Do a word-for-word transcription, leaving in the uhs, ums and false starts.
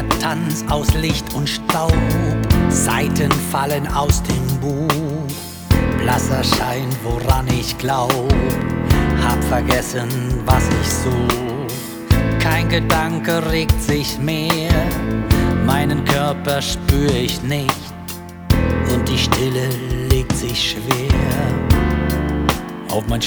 Tanz aus Licht und Staub, Seiten fallen aus dem Buch, blasser Schein, woran ich glaub, hab vergessen, was ich such. Kein Gedanke regt sich mehr, meinen Körper spür ich nicht, und die Stille legt sich schwer auf mein